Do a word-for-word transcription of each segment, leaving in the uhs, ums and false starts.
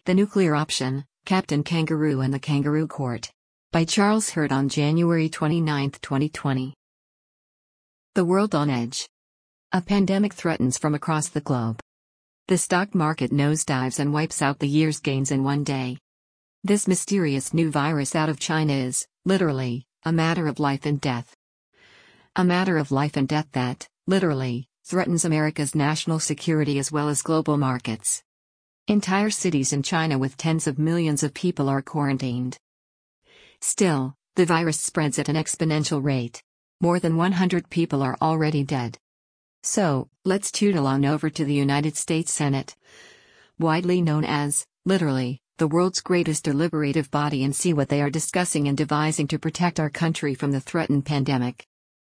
The Nuclear Option, Captain Kangaroo and the Kangaroo Court. By Charles Hurt on January twenty-ninth, twenty twenty. The world on edge. A pandemic threatens from across the globe. The stock market nosedives and wipes out the year's gains in one day. This mysterious new virus out of China is, literally, a matter of life and death. A matter of life and death that, literally, threatens America's national security as well as global markets. Entire cities in China with tens of millions of people are quarantined. Still, the virus spreads at an exponential rate. More than one hundred people are already dead. So, let's tootle on over to the United States Senate, widely known as, literally, the world's greatest deliberative body, and see what they are discussing and devising to protect our country from the threatened pandemic.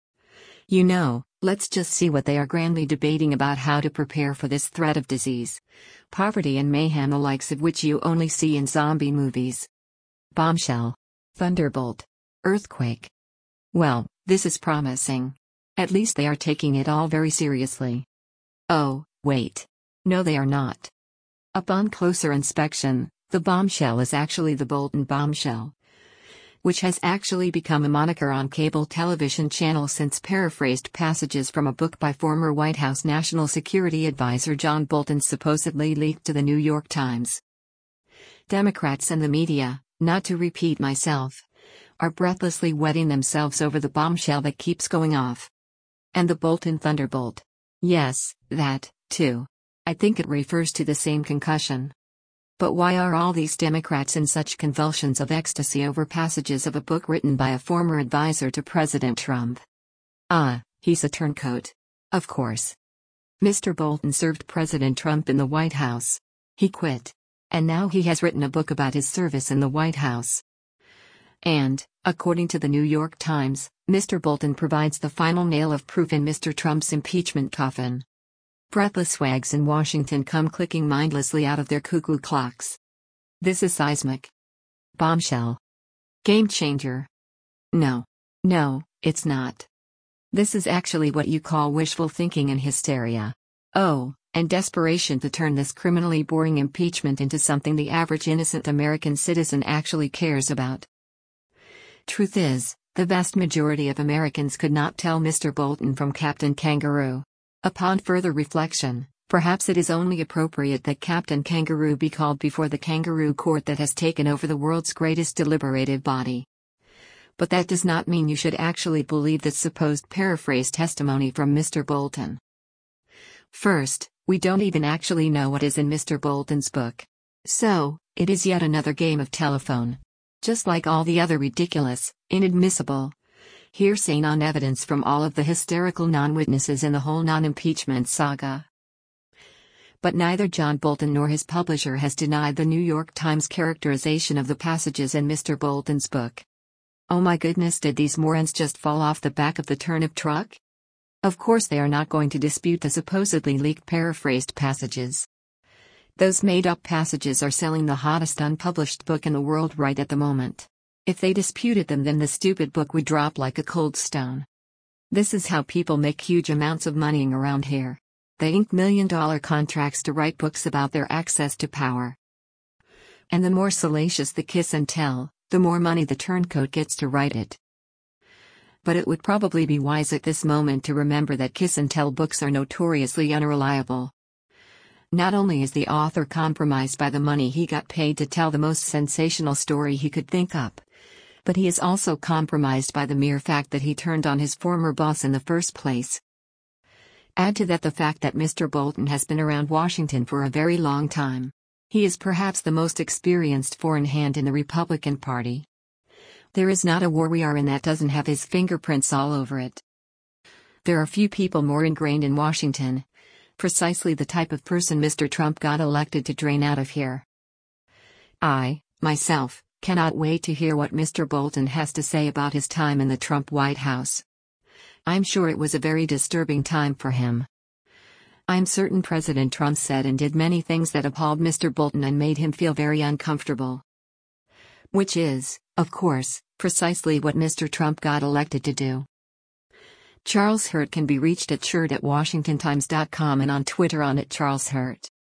You know, let's just see what they are grandly debating about how to prepare for this threat of disease, poverty and mayhem, the likes of which you only see in zombie movies. Bombshell. Thunderbolt. Earthquake. Well, this is promising. At least they are taking it all very seriously. Oh, wait. No, they are not. Upon closer inspection, the bombshell is actually the Bolton bombshell, which has actually become a moniker on cable television channels since paraphrased passages from a book by former White House National Security Advisor John Bolton supposedly leaked to the New York Times. Democrats and the media, not to repeat myself, are breathlessly wetting themselves over the bombshell that keeps going off. And the Bolton Thunderbolt. Yes, that, too. I think it refers to the same concussion. But why are all these Democrats in such convulsions of ecstasy over passages of a book written by a former advisor to President Trump? Ah, he's a turncoat. Of course. Mister Bolton served President Trump in the White House. He quit. And now he has written a book about his service in the White House. And, according to the New York Times, Mister Bolton provides the final nail of proof in Mister Trump's impeachment coffin. Breathless wags in Washington come clicking mindlessly out of their cuckoo clocks. This is seismic. Bombshell. Game changer. No. No, it's not. This is actually what you call wishful thinking and hysteria. Oh, and desperation to turn this criminally boring impeachment into something the average innocent American citizen actually cares about. Truth is, the vast majority of Americans could not tell Mister Bolton from Captain Kangaroo. Upon further reflection, perhaps it is only appropriate that Captain Kangaroo be called before the Kangaroo Court that has taken over the world's greatest deliberative body. But that does not mean you should actually believe this supposed paraphrased testimony from Mister Bolton. First, we don't even actually know what is in Mister Bolton's book. So, it is yet another game of telephone. Just like all the other ridiculous, inadmissible, hearsay non-evidence from all of the hysterical non-witnesses in the whole non-impeachment saga. But neither John Bolton nor his publisher has denied the New York Times characterization of the passages in Mister Bolton's book. Oh my goodness, did these morons just fall off the back of the turnip truck? Of course they are not going to dispute the supposedly leaked paraphrased passages. Those made-up passages are selling the hottest unpublished book in the world right at the moment. If they disputed them, then the stupid book would drop like a cold stone. This is how people make huge amounts of money around here. They ink million-dollar contracts to write books about their access to power. And the more salacious the kiss and tell, the more money the turncoat gets to write it. But it would probably be wise at this moment to remember that kiss and tell books are notoriously unreliable. Not only is the author compromised by the money he got paid to tell the most sensational story he could think up, but he is also compromised by the mere fact that he turned on his former boss in the first place. Add to that the fact that Mister Bolton has been around Washington for a very long time. He is perhaps the most experienced foreign hand in the Republican Party. There is not a war we are in that doesn't have his fingerprints all over it. There are few people more ingrained in Washington. Precisely the type of person Mister Trump got elected to drain out of here. I, myself, cannot wait to hear what Mister Bolton has to say about his time in the Trump White House. I'm sure it was a very disturbing time for him. I'm certain President Trump said and did many things that appalled Mister Bolton and made him feel very uncomfortable. Which is, of course, precisely what Mister Trump got elected to do. Charles Hurt can be reached at Shirt at Washington Times dot com and on Twitter on at Charles Hurt.